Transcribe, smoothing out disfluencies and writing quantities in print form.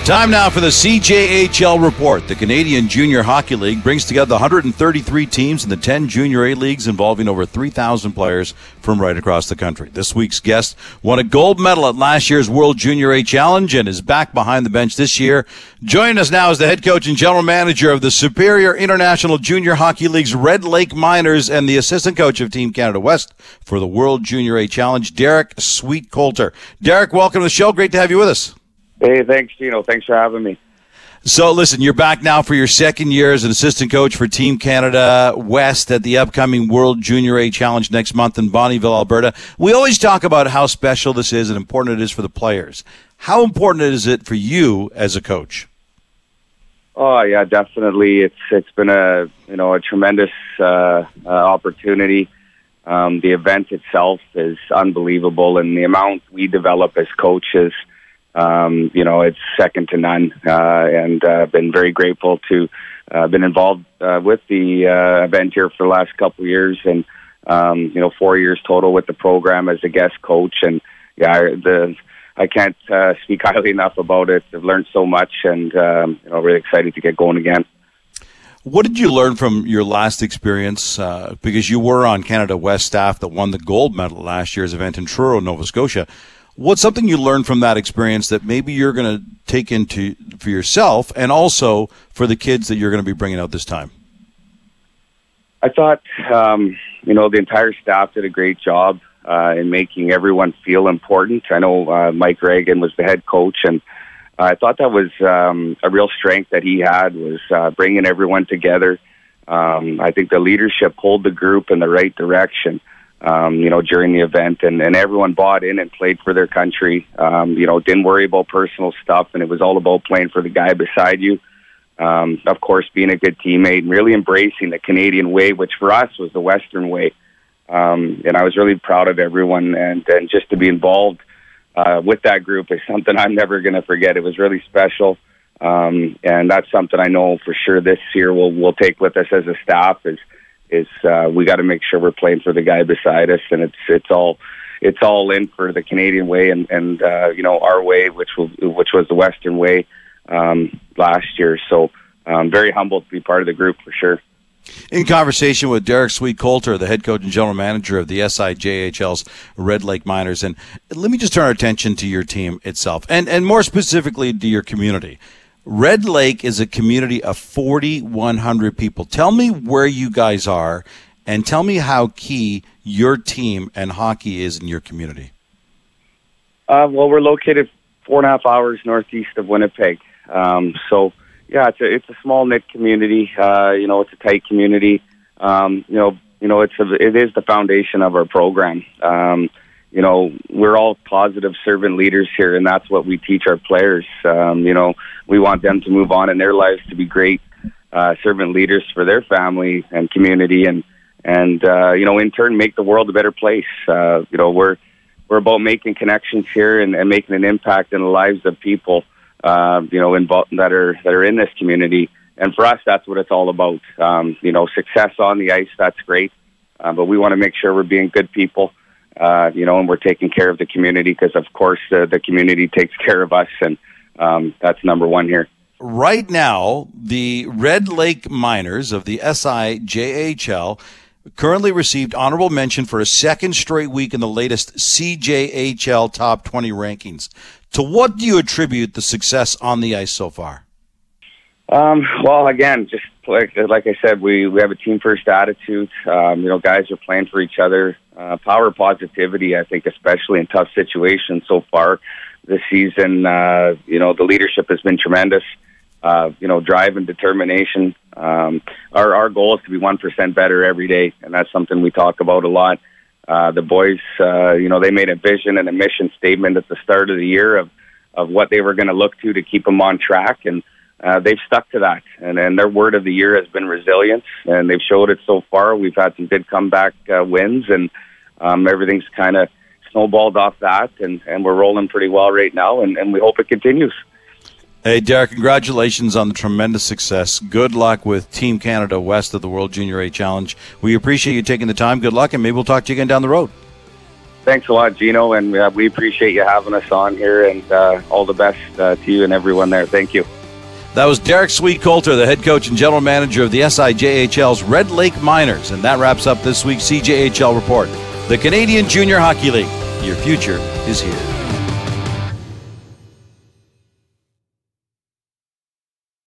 Time now for the CJHL Report. The Canadian Junior Hockey League brings together 133 teams in the 10 Junior A leagues involving over 3,000 players from right across the country. This week's guest won a gold medal at last year's World Junior A Challenge and is back behind the bench this year. Joining us now is the head coach and general manager of the Superior International Junior Hockey League's Red Lake Miners and the assistant coach of Team Canada West for the World Junior A Challenge, Derek Sweet-Coulter. Derek, welcome to the show. Great to have you with us. Hey, thanks, Gino. Thanks for having me. So, listen, you're back now for your second year as an assistant coach for Team Canada West at the upcoming World Junior A Challenge next month in Bonnyville, Alberta. We always talk about how special this is and important it is for the players. How important is it for you as a coach? Oh, yeah, definitely. It's been a tremendous opportunity. The event itself is unbelievable, and the amount we develop as coaches, it's second to none, and been very grateful to been involved with the event here for the last couple of years, and 4 years total with the program as a guest coach. And I can't speak highly enough about it. I've learned so much, and really excited to get going again. What did you learn from your last experience? Because you were on Canada West staff that won the gold medal last year's event in Truro, Nova Scotia. What's something you learned from that experience that maybe you're going to take into for yourself and also for the kids that you're going to be bringing out this time? I thought, the entire staff did a great job in making everyone feel important. I know Mike Reagan was the head coach, and I thought that was a real strength that he had, was bringing everyone together. I think the leadership pulled the group in the right direction. During the event, and everyone bought in and played for their country, didn't worry about personal stuff, and it was all about playing for the guy beside you. Of course, being a good teammate and really embracing the Canadian way, which for us was the Western way. And I was really proud of everyone, and just to be involved with that group is something I'm never going to forget. It was really special. And that's something I know for sure this year we'll take with us as a staff is we got to make sure we're playing for the guy beside us, and it's all in for the Canadian way and our way, which was the Western way last year. So I'm very humbled to be part of the group for sure. In conversation with Derek Sweet-Coulter, the head coach and general manager of the SIJHL's Red Lake Miners, and let me just turn our attention to your team itself, and more specifically to your community. Red Lake is a community of 4,100 people. Tell me where you guys are, and tell me how key your team and hockey is in your community. We're located 4.5 hours northeast of Winnipeg. It's a small knit community. It's a tight community. It is the foundation of our program. We're all positive servant leaders here, and that's what we teach our players. We want them to move on in their lives to be great servant leaders for their family and community, and in turn make the world a better place. We're about making connections here and making an impact in the lives of people, that are in this community. And for us, that's what it's all about. Success on the ice, that's great, but we want to make sure we're being good people. And we're taking care of the community because, of course, the community takes care of us, and that's number one here. Right now, the Red Lake Miners of the SIJHL currently received honorable mention for a second straight week in the latest CJHL Top 20 rankings. To what do you attribute the success on the ice so far? Again, just like I said, we have a team-first attitude. Guys are playing for each other. Power positivity, I think, especially in tough situations so far this season. The leadership has been tremendous. Drive and determination. Our goal is to be 1% better every day, and that's something we talk about a lot. The boys, they made a vision and a mission statement at the start of the year of what they were going to look to keep them on track, and they've stuck to that. And their word of the year has been resilience, and they've showed it so far. We've had some good comeback wins, and everything's kind of snowballed off that, and we're rolling pretty well right now, and we hope it continues. Hey, Derek, congratulations on the tremendous success. Good luck with Team Canada West of the World Junior A Challenge. We appreciate you taking the time. Good luck, and maybe we'll talk to you again down the road. Thanks a lot, Gino, and we appreciate you having us on here, and all the best to you and everyone there. Thank you. That was Derek Sweet-Coulter, the head coach and general manager of the SIJHL's Red Lake Miners. And that wraps up this week's CJHL Report. The Canadian Junior Hockey League. Your future is here.